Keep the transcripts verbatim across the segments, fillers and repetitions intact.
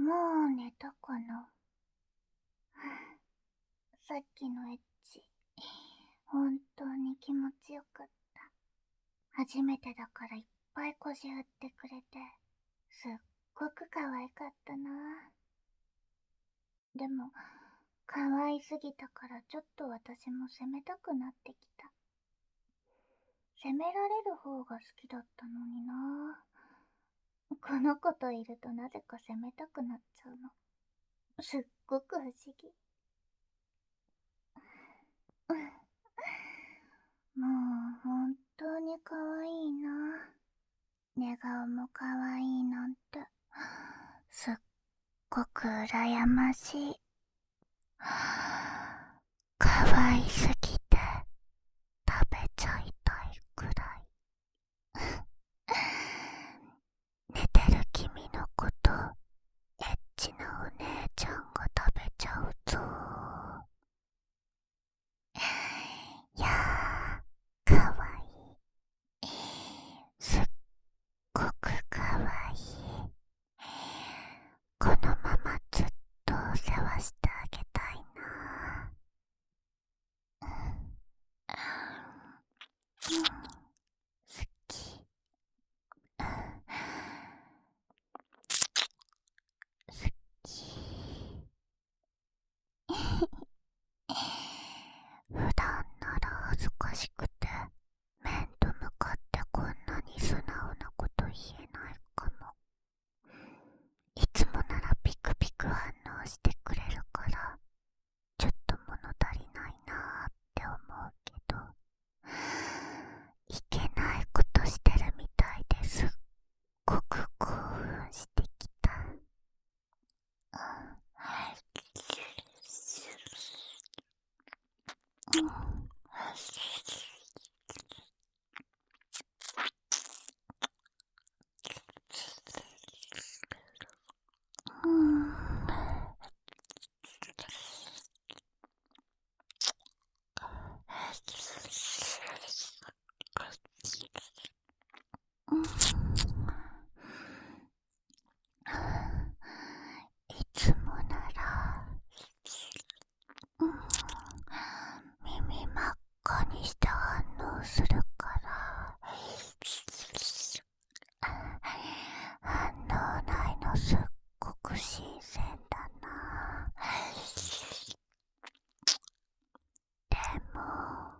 もう寝たかな。さっきのエッチ、本当に気持ちよかった。初めてだからいっぱい腰振ってくれて、すっごく可愛かったな。でも、可愛すぎたからちょっと私も責めたくなってきた。責められる方が好きだったのにな。この子といるとなぜか責めたくなっちゃうの。すっごく不思議。もう本当に可愛いな。寝顔も可愛いなんて、すっごく羨ましい。可愛すぎて食べちゃいたいくらい。寝てる君のことエッチなお姉ちゃんが食べちゃうぞ。いやー、かわいい。すっごくかわいい。このままずっとお世話してあげたいな。うん、好き。好き。普段なら恥ずかしくて面と向かってこんなに素直なこと言えないかも。いつもならピクピク反応してくれるからちょっと物足りないなーって思うけど、いけないことしてるみたいですっごく興奮してきた。うん、うん、うん、いつもなら、うん、耳真っ赤にして反応するから反応ないのすっごく新鮮だな。でも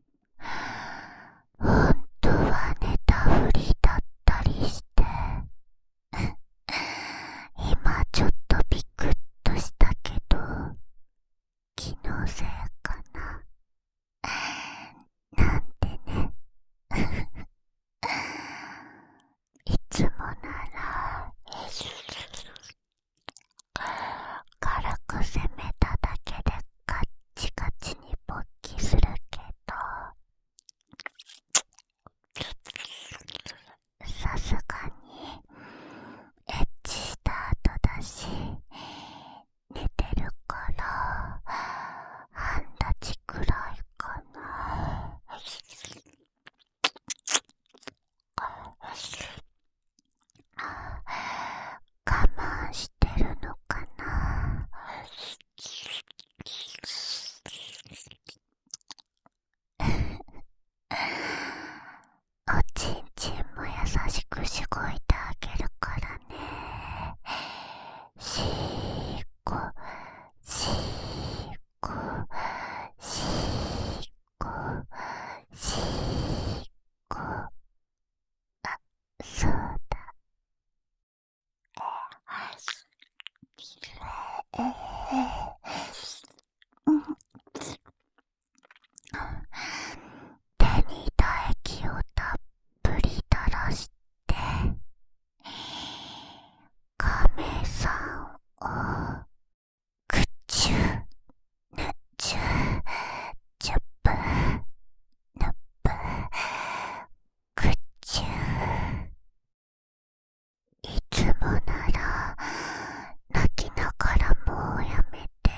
本当は寝たふりだったりして今ちょっとビクッとしたけど気のせいかななんてねいつもなら軽く攻めただけでカッチカチに勃起するけど、さすがにエッチした後だし寝てるから半立ちくらいかな。我慢してるのかな。おちんちんも優しくしごいてあげるからね。しーこしーこしーこしーこ。あ、そうだ。えー、うん、手に唾液をたっぷり垂らして亀さんをくちゅぬちゅちゅぷぬぷくちゅ。いつもなら泣きながらもうやめて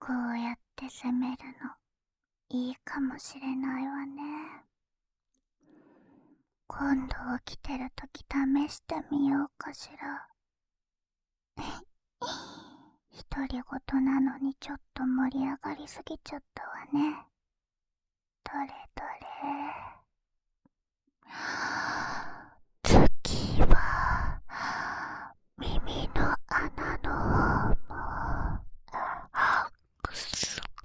こうやって責めるのいいかもしれないわね。今度起きてるとき試してみようかしら。独り言なのにちょっと盛り上がりすぎちゃったわね。どれどれ。次は耳の穴の方もくすぐ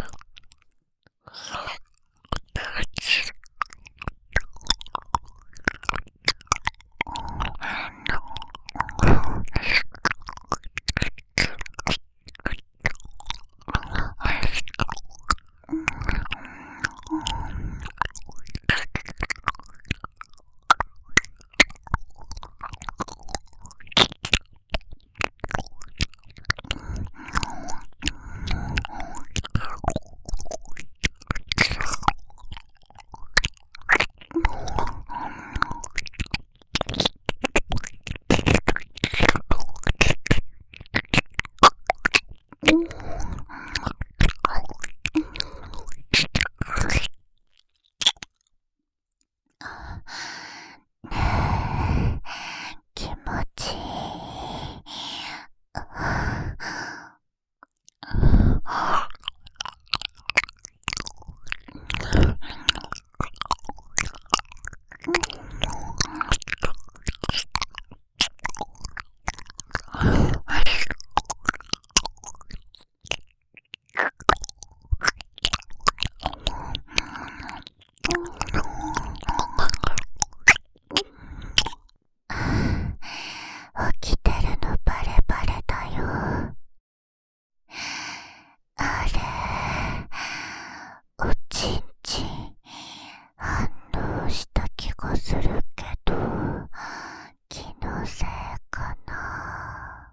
気持ちいい。起きてるのバレバレだよ。あれ、おちんちん反応した気がするけど、気のせいかな。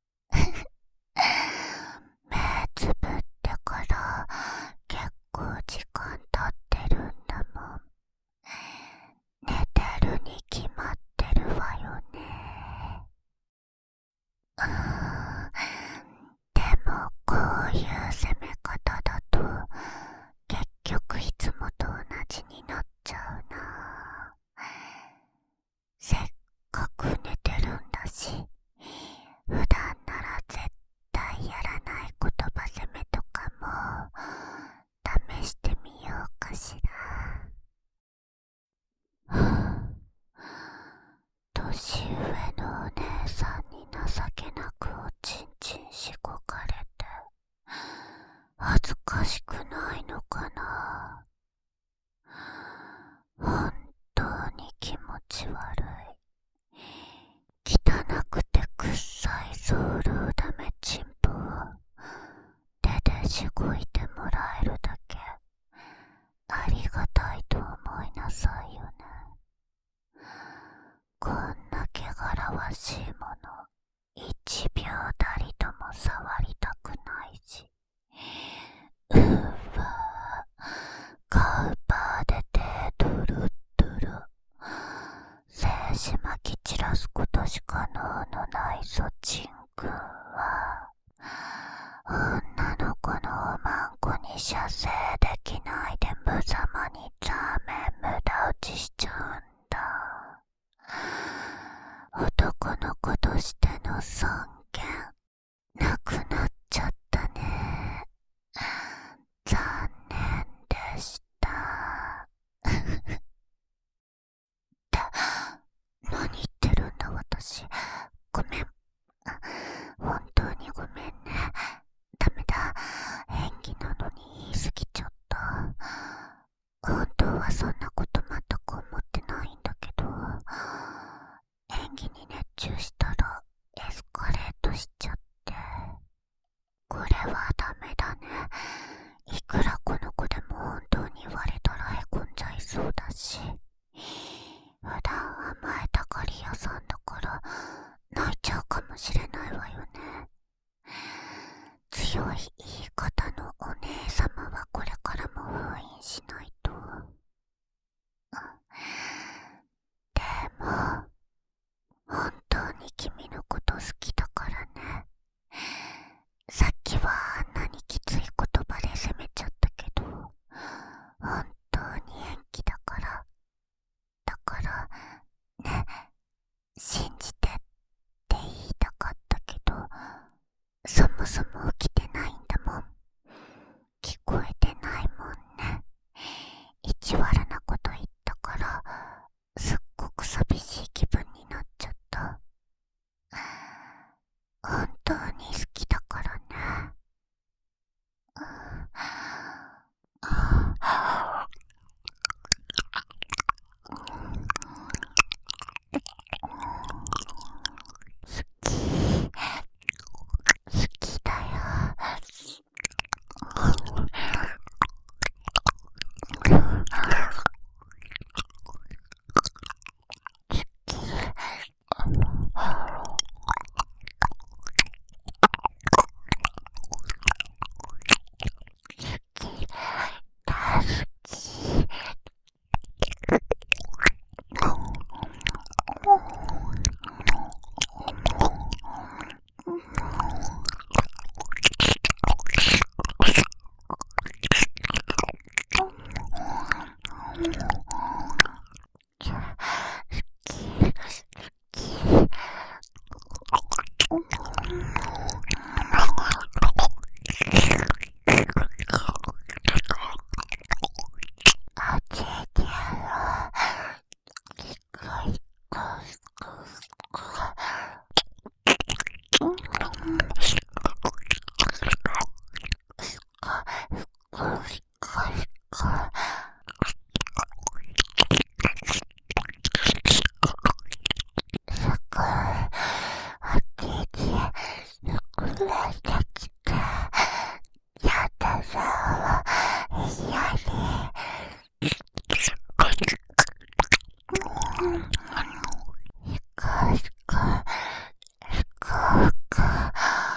目つぶってから結構時間経ってるんだもん。寝てるに決まってるわよね。うーん、でもこういう攻め方だと結局いつもと同じになっちゃうな。せっかく寝てるんだし、普段なら絶対やらない言葉攻めとかも試してみようかしら。年上のお姉さんに情けなくおちんちんしごかれて恥ずかしくないのかな。本当に気持ち悪い。汚くてくっさいソウルウダメチンポを手でしごいてもらえるだけありがたいと思いなさいよね。こんな汚らわしいもの一秒たりとも触りたくないし、うーわー、カウパーで手ドゥルドゥル、精子巻き散らすことしか能のないそちんくんは女の子のおまんこに射精できないで無様にザーメン無駄打ちしちゃうんだ。男の子としての尊厳なくなっちゃったね。残念でした。何言ってるんだ私。ごめん。本当にごめんね。ダメだ。演技なのに言い過ぎちゃった。本当はそんなこと全く思ってないんだけど、演技に熱中したらエスカレートしちゃって。これはダメだね。いくらこの子でも本当に言われたらへこんじゃいそうだし、普段甘えたがり屋さんだから泣いちゃうかもしれないわよね。強い言い方のお姉様はこれからも封印しないと。でも本当に君のこと好きだからね。さっきはあんなにきつい言葉も起きてないんだもん。聞こえてないもんね。意地悪なこと言ったからすっごく寂しい気分になっちゃった。本当に好きだからね。好き好きだよ。大好き。あちえてやろう。すごいやださー、やれ。ふかふかふかふか。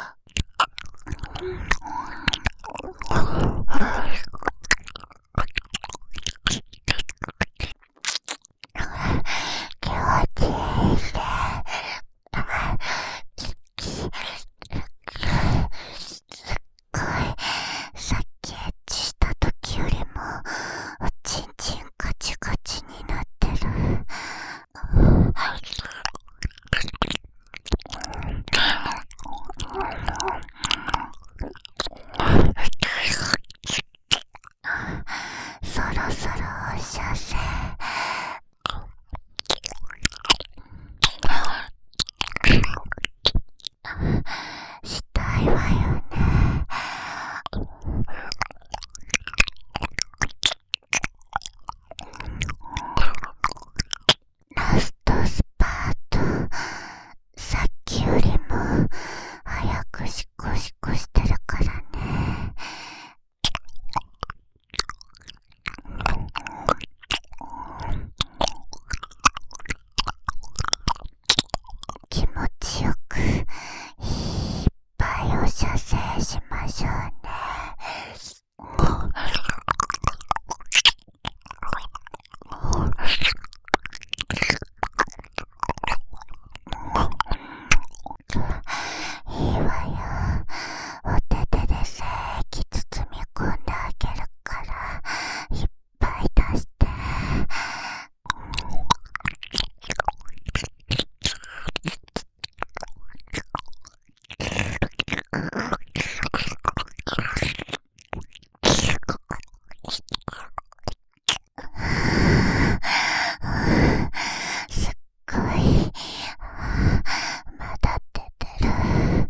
気持ちいいね。すっごいさっきエッチした時よりもおちんちんガチガチになってる。そろそろおしゃせ。したいわよね。ラストスパート、さっきよりも早くシコシコしてるからね。気持ちよくいっぱいおしゃせしましょうね。いいわよ。お手手で精液包み込んであげるからいっぱい出して。すっごいまだ出てる。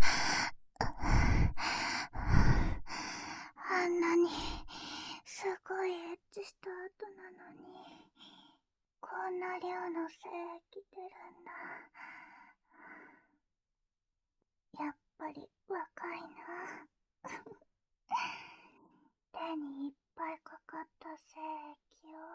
あんなにすごいエッチした後なのにこんな量の精液出るんだ。やっぱり若いな。手にいっぱいかかった精液を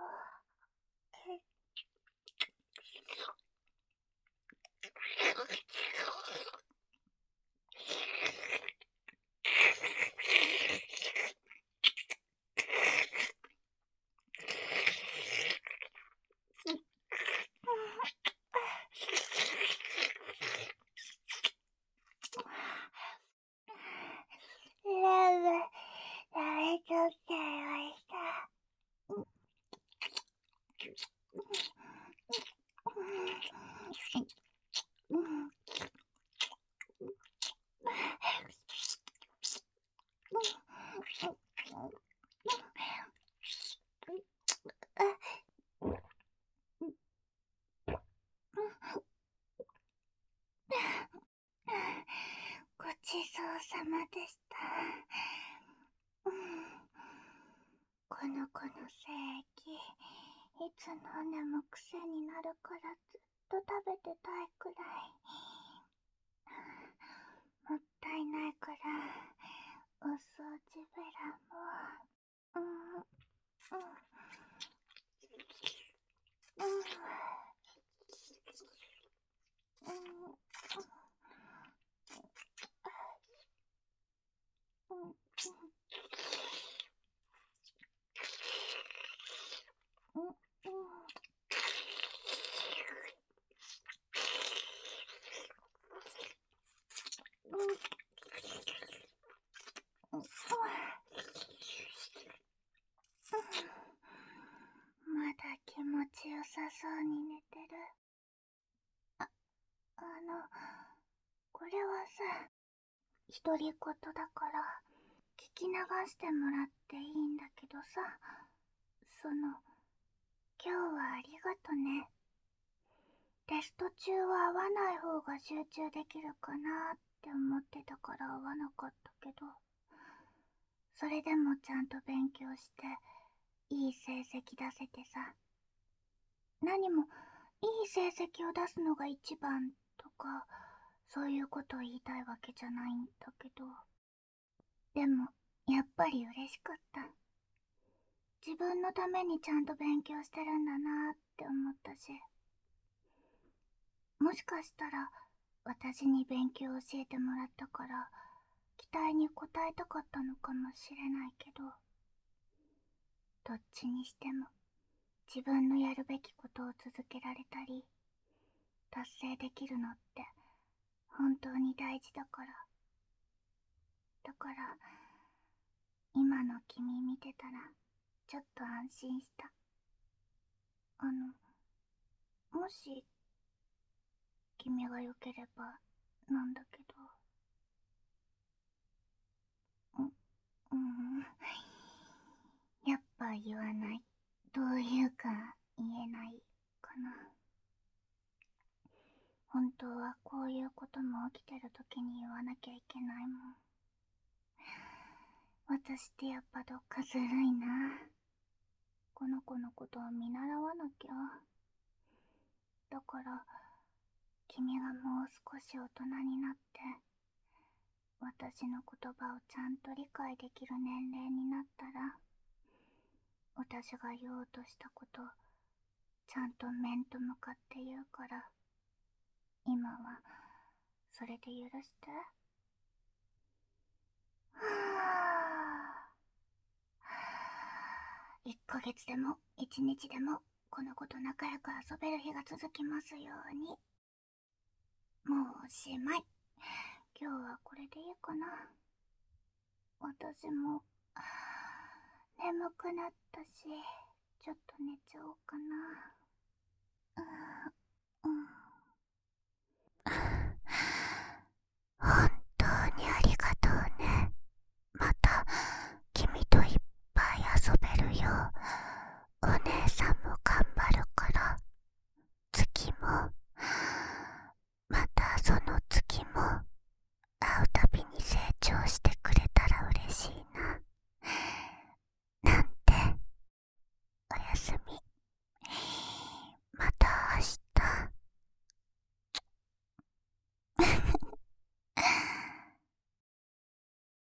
この子の精液、いつ飲んでも癖になるからずっと食べてたいくらい。もったいないから、お掃除ベラも、うん、うん、うん、うん、うん、うん、うん、うん、うん、まだ気持ちよさそうに寝てる。あ、あの、これはさ、独り言だから聞き流してもらっていいんだけどさ、その、今日はありがとね。テスト中は会わない方が集中できるかなって思ってたから会わなかったけど、それでもちゃんと勉強していい成績出せてさ、何もいい成績を出すのが一番とかそういうことを言いたいわけじゃないんだけど、でもやっぱり嬉しかった。自分のためにちゃんと勉強してるんだなって思ったし、もしかしたら私に勉強を教えてもらったから期待に応えたかったのかもしれないけど、どっちにしても自分のやるべきことを続けられたり達成できるのって本当に大事だから。だから今の君見てたらちょっと安心した。あの、もし君が良ければなんだけど、う、うん、やっぱ言わない。どういうか言えないかな。本当はこういうことも起きてる時に言わなきゃいけないもん。私ってやっぱどっかずるいな。この子のことを見習わなきゃ。だから君がもう少し大人になって私の言葉をちゃんと理解できる年齢になったら、私が言おうとしたことちゃんと面と向かって言うから、今はそれで許して。はぁ、いっかげつでもいちにちでもこの子と仲良く遊べる日が続きますように。もうおしまい。今日はこれでいいかな。私も眠くなったし、ちょっと寝ちゃおうかな。うーん。